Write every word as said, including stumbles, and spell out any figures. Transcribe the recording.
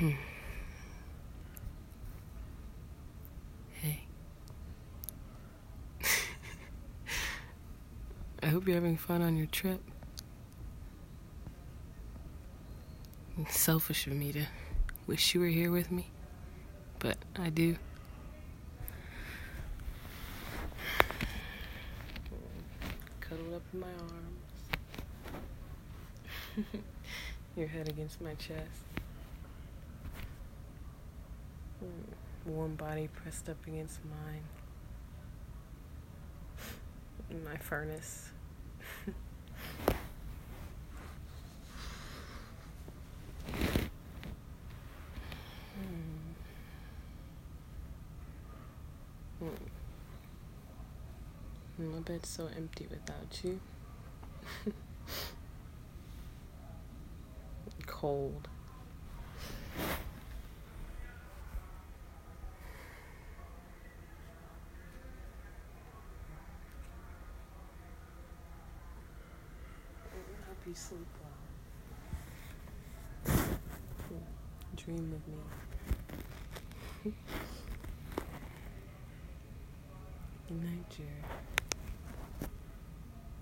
Hey. I hope you're having fun on your trip. It's selfish of me to wish you were here with me, but I do. Cuddled up in my arms. Your head against my chest. Warm body pressed up against mine. In my furnace. My bed's so empty without you. Cold. Hope you sleep well. Dream of me. Good night, Jared.